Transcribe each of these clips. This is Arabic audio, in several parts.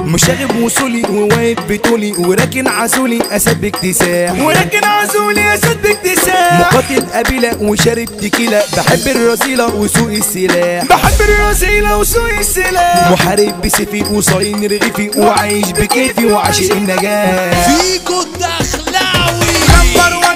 مشاغب وصولي وواقف بطولي وراكن عزولي اسد باكتساح وراكن عزولي اسد باكتساح مقاتل قبيله وشارب تكيله بحب الرذيله وسوق السلاح بحب الرذيله وسوق السلاح محارب بسيفي وصاين رغيفي وعايش بكيفي وعاشق النجاح فيكو الدخلاوي نمبر 1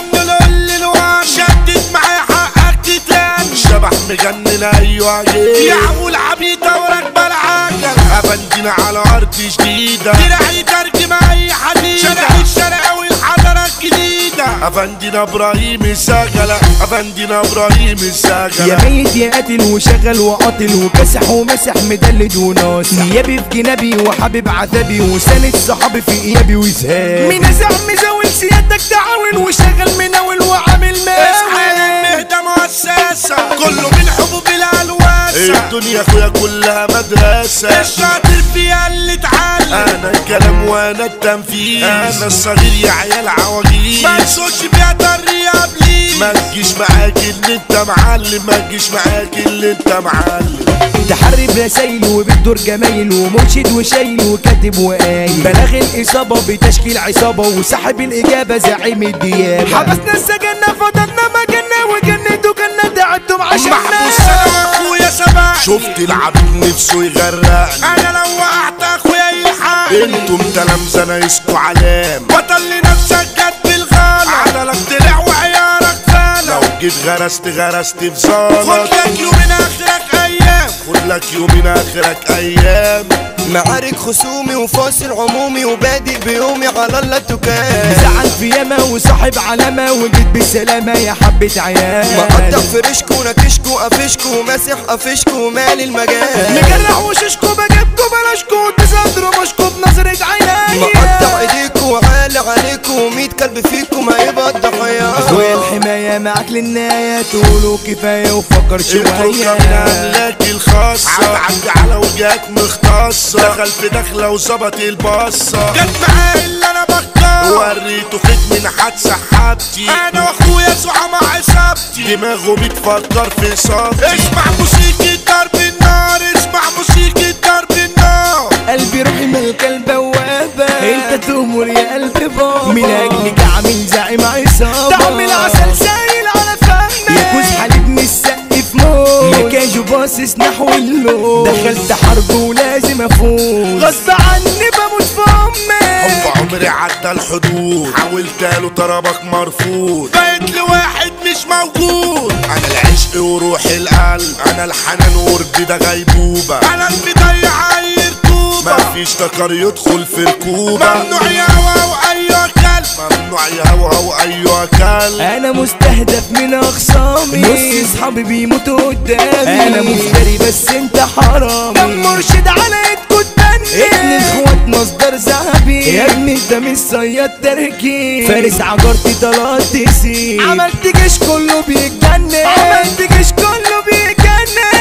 للوان شدد معايا حقك تتلان شبح مجنن ايوه جيل يعقول عبيطه وراكبه العجل افندينا على ارض جديده دراعي ترجم اي حديده شارع الشرقاوي الحضاره الجديده افندينا ابراهيم السجله افندينا ابراهيم السجله يا ميت يا قاتل وشغل وقاتل وكاسح ومسح مدلد وناصح نيابي في جنابي وحبيب عذابي وساند صحابي في ايابي وزهاب مين ازعم مزاول سيادتك تعاون وشغل مناول وعامل اصحى المهدة مؤسسة كله من حبوب الالواسة الدنيا اخويا كلها مدرسة الشاطر فيها اللي اتعلم انا الكلام وانا التنفيذ انا الصغير يا عيال عواجيز ما تسوقش فيها طري قبلي ما تجيش معاك اللي انت معلم ما تجيش معاك اللي انت معلم تحرب رسايل وبتدور جمايل ومرشد وشايل وكاتب وقايل بلاغ الإصابة بتشكيل عصابة وسحب الإجابة زعيم الديابة حبسنا السجنة فضلنا مجنة وجنته كنا تعبتم عشاننا محبوس انا واخويا سبقني شفت العبيد نفسه يغرقني انا لو وقعت اخويا يلحق انتم تلامذة ناقصكوا علام بطل لنفسك جد بالغلط عدلك طلع وعيارك فالك لو جيت غرست في زلط خد لك يومين اخرك ايام خد لك يومين اخرك ايام معارك خصومي وفاصل عمومي وبادئ بيومي على الله تكام زعل في ياما وصاحب علامة وجيت بالسلامة يا حبة عيال مقطع فرشكو نكشكو قفشكو ماسح قفشكو مالي المجال مجرح وششكو بجيبكو بلاشكو تصدروا مشكو بنظرة عيني مقطع ايديكو وعالي عليكو 100 كلب فيكو ما يبقى الضحية اخويا الحماية معاك للنهاية تقولوا كفاية وفكر شوية املاك الخاصة عدى على وجهات مختصة دخل في دخلة وظبط البصة جت معاه اللي انا بختار وريته ختم نحات سحابتي انا واخويا زعماء عصابتي دماغه بتفكر في صابتي اسمع موسيقى ضرب النار اسمع موسيقى ضرب النار قلبي روحي ملك البوابة انت تؤمر يا قلبي بابا من اجلك عامل زعيم عصابة تعمل عسل سايل على فهمك يا كوز حليب من السقف موت يا كاجو باصص نحو اللون دخلت حرب ولازم افوز غصب عني بموت في امي حب عمري عدى الحدود حاولت له طلبك مرفوض بقيت لواحد مش موجود انا العشق وروح القلب انا الحنان وردي ده غيبوبة انا المضيع اي رطوبة مفيش تكر يدخل في ركوبة ممنوع يهوى وايوه كلب ممنوع يهوى وايوه كلب انا مستهدف من اخصامي نص اصحابي بيموتوا قدامي انا مفتري بس انت حرامي دم مرشد على ايدكوا تبني ابن اخوات مصدر ذهبي يا ابني ده مش صياد تركي فارس عجرتي طلعت تسيب عملت جيش كله بيتجنن عملت جيش كله بيتجنن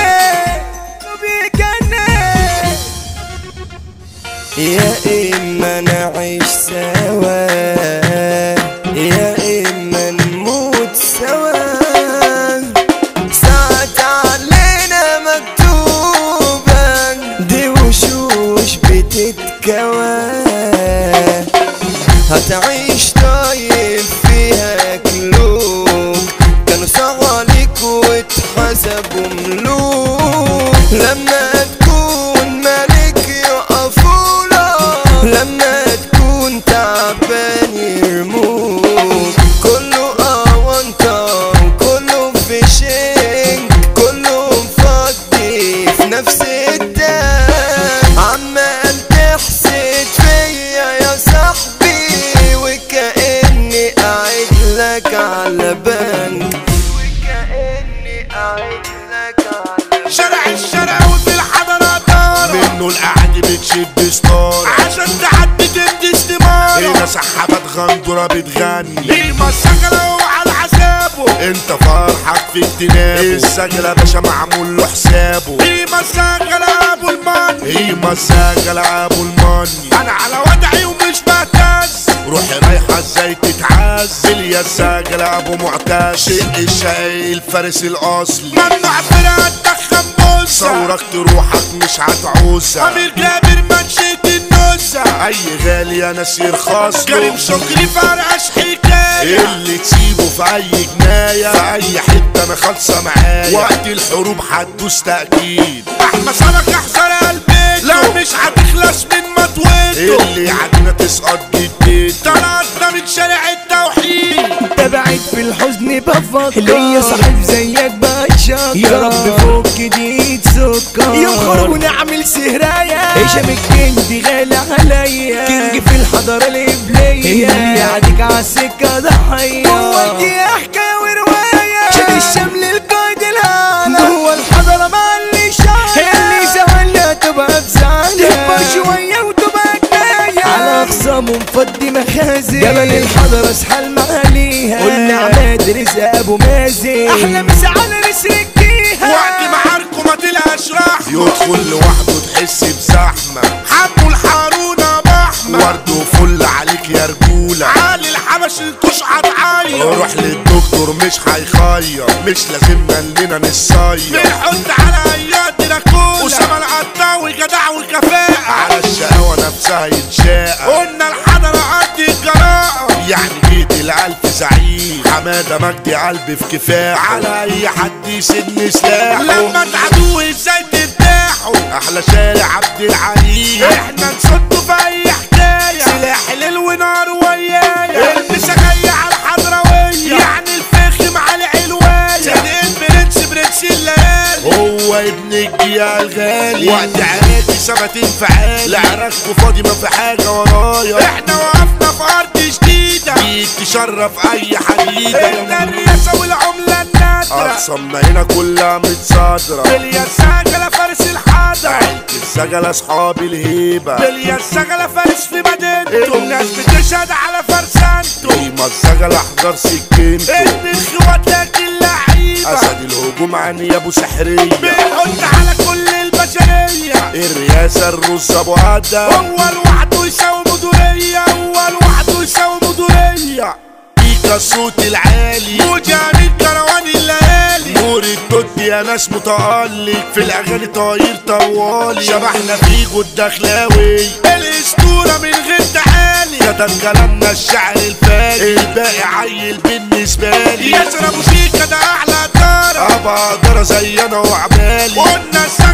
يا اما نعيش سوا يا اما نموت سوا ساعة علينا مكتوبة دي وشوش بتتكوى هتعيش طيب فيها كلوب كانوا سعوا عليك واتحسبوا ملوك لما تكون ملك يقفولك لما تكون تعبان يرموك كله أونطة وكله في شنك كله مفضي في نفس الدم عمال تحسد فيا يا صاحبي وكأني قاعد لك على بنك وكأني قاعد لك على شارع الشرقاوي في الحضارة دار منه القعد بتشد ستار عشان تعدي تمدي استمارة هنا سحابات غندورة بتغني ايه مسجلة وعلى حسابه انت فرحك في اجتنابه السجلة باشا معمول له حسابه ايه مسجلة ابو الماني ايه مسجلة ابو الماني انا على وضعي ومش بهتز روحي رايحة ازاي تتعز يا السجلة ابو معتز شق الشقي الفارس الاصلي ممنوع فرقة تدخن بوسة صورك روحك مش هتعوزها امير جابر منشية النوز وزع اي غالي يا ناس يرخص كريم شكري فرقش حكايه اللي تسيبه في اي جنايه في اي حته انا خالصه معايا وقت الحروب هتدوس تاكيد احمد سمك احذر قلبك لا مش هتخلص من مطويته اللي عدنا تسقط جديد طلعتنا من شارع التوحيد تبعت في الحزن بفكر ليا صاحب زيك بتشكر يا رب فك دي سكر يوم خرج ونعمل سهراية هشام الكندي غالي عليا كينج في الحضارة الإبلية اللي يعديك عالسكة ضحية هو دي حكاية ورواية شاد الشمل القايد الهالة هو الحضارة مع اللي شاية اللي زمانها تبقى بزعلة تكبر شوية وتبقى جناية على أخصام ومفضي مخازن جبل الحضارة اسحال معاليها قلنا عماد رزق أبو مازن أحلى مسا على نسركيها وقت معاركه ما تلقاش رحمة يدخل لوحده تحس بزحمة حمو الحارونة بحمة ورد وفل عليك يا رجولة علي الحبش الكوش هتعيط روح للدكتور مش هيخير مش لازمنا اننا نصير بنحط على اياد راكولا اسامة العطاوي جدع وكفاءة على الشقاوة نفسها يتشاقى قلنا الحضرة قد الجراءة يعني جيت الألف زعيم حمادة مجدي قلبي في كفاح على أي حد يسن سلاح لما تعدوا ازاي ترتاحوا أحلى شارع عبد العليم احنا نصدوا في أي حكاية سلاح ليل ونار ويايا المسا جاية على الحضروية يعني الفخم على علواية سيدين برنس الليالي هو ابن الجيال الغالي وقت عراكي سمت انفعالي لعراكوا فاضي ما في حاجة ورايا احنا وقفنا في أرض جديدة بيك تشرف أي حديدة احنا الرياسة والعملة النادرة أقسامنا هنا كلها متصادرة بليا السجلة فارس الحضرة عيلة السجلة أصحاب الهيبة بليا السجلة فارس في مدينته ناس بتشهد على فرسانته قيمة السجلة احضر سكينته ابن الخوات لكن لعيبة أسد الهجوم عني أبو سحرية بيحط على كل البشرية الرئاسة الروس أبو أدم هو لوحده يساوي مدورية هو لوحده يساوي مدورية بيكا الصوت العالي وجامد كروان الليالي نور التوت يا ناس متألق في الأغاني طاير طوالي شبحنا فيجو الدخلاوي الأسطورة من غير تعالي كتب كلامنا الشعر الفاني الباقي عيل بالنسبة لي ياسر أبو شيكا ده أحلى دارة أبقى دارة زي أنا وعبالي قلنا